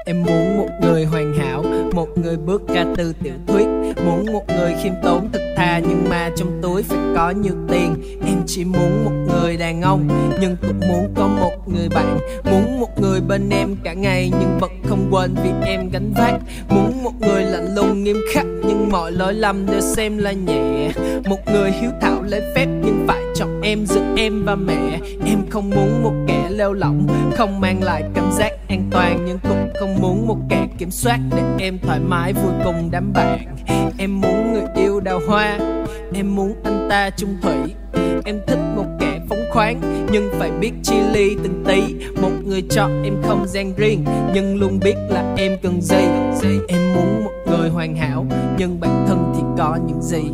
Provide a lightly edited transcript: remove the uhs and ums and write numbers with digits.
Em muốn một người hoàn hảo, một người bước ra từ tiểu thuyết. Muốn một người khiêm tốn thật thà, nhưng mà trong túi phải có nhiều tiền. Em chỉ muốn một người đàn ông, nhưng cũng muốn có một người bạn. Muốn một người bên em cả ngày, nhưng vẫn không quên vì em gánh vác. Muốn một người lạnh lùng nghiêm khắc, nhưng mọi lỗi lầm đều xem là nhẹ. Một người hiếu thảo lễ phép, nhưng phải chọn em giữa em và mẹ. Em không muốn một kẻ lêu lỏng, không mang lại cảm giác an toàn, nhưng cũng không muốn một kẻ kiểm soát để em thoải mái vui cùng đám bạn. Em muốn người yêu đào hoa, em muốn anh ta chung thủy. Em thích một kẻ phóng khoáng, nhưng phải biết chia ly từng tí. Một người cho em không gian riêng, nhưng luôn biết là em cần gì. Em muốn một người hoàn hảo, nhưng bản thân thì có những gì.